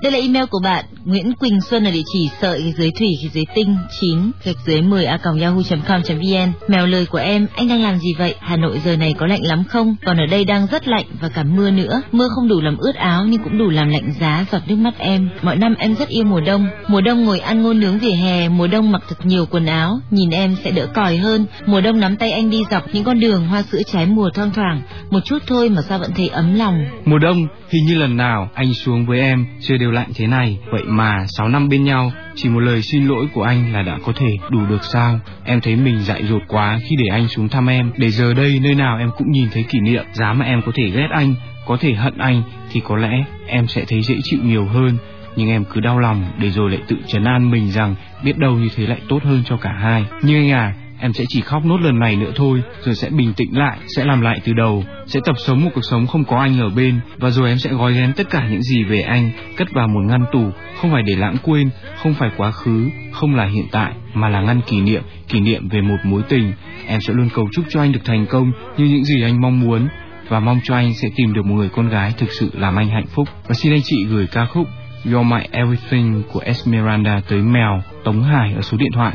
Đây là email của bạn Nguyễn Quỳnh Xuân ở địa chỉ sợi dưới thủy dưới tinh 9 10@yahoo.com.vn. Mèo lời của em, anh đang làm gì vậy? Hà Nội giờ này có lạnh lắm không? Còn ở đây đang rất lạnh và cả mưa nữa. Mưa không đủ làm ướt áo nhưng cũng đủ làm lạnh giá giọt nước mắt em. Mọi năm em rất yêu mùa đông. Mùa đông ngồi ăn ngô nướng vỉa hè, mùa đông mặc thật nhiều quần áo, nhìn em sẽ đỡ còi hơn. Mùa đông nắm tay anh đi dọc những con đường hoa sữa trái mùa thoang thoảng. Một chút thôi mà sao vẫn thấy ấm lòng. Mùa đông hình như lần nào anh xuống với em chưa đều lạnh thế này. Vậy mà 6 năm bên nhau, chỉ một lời xin lỗi của anh là đã có thể đủ được sao? Em thấy mình dại dột quá khi để anh xuống thăm em. Để giờ đây nơi nào em cũng nhìn thấy kỷ niệm. Giá mà em có thể ghét anh, có thể hận anh thì có lẽ em sẽ thấy dễ chịu nhiều hơn. Nhưng em cứ đau lòng để rồi lại tự trấn an mình rằng biết đâu như thế lại tốt hơn cho cả hai. Nhưng anh à, em sẽ chỉ khóc nốt lần này nữa thôi, rồi sẽ bình tĩnh lại, sẽ làm lại từ đầu, sẽ tập sống một cuộc sống không có anh ở bên. Và rồi em sẽ gói ghém tất cả những gì về anh, cất vào một ngăn tủ, không phải để lãng quên, không phải quá khứ, không là hiện tại, mà là ngăn kỷ niệm về một mối tình. Em sẽ luôn cầu chúc cho anh được thành công như những gì anh mong muốn, và mong cho anh sẽ tìm được một người con gái thực sự làm anh hạnh phúc. Và xin anh chị gửi ca khúc You're My Everything của Esmeralda tới Mèo Tống Hải ở số điện thoại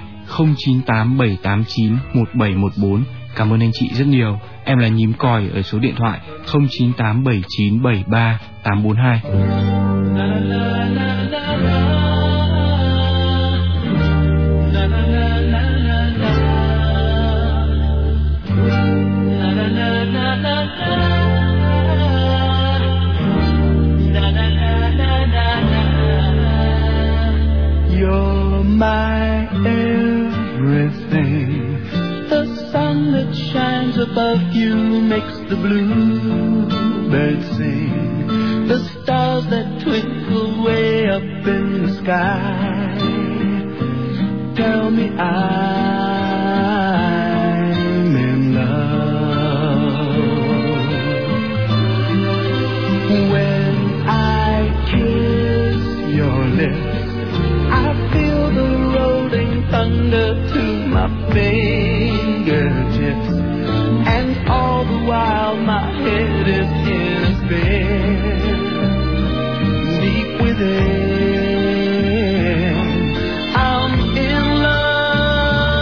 0987891714. Cảm ơn anh chị rất nhiều. Em là Nhím Còi ở số điện thoại 0987973842. You're my everything. The sun that shines above you makes the bluebirds sing. The stars that twinkle way up in the sky tell me I'm in love. When I kiss your lips, I feel the rolling thunder to my fingertips, and all the while my head is in a spin. Deep within, I'm in love.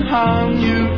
harm you.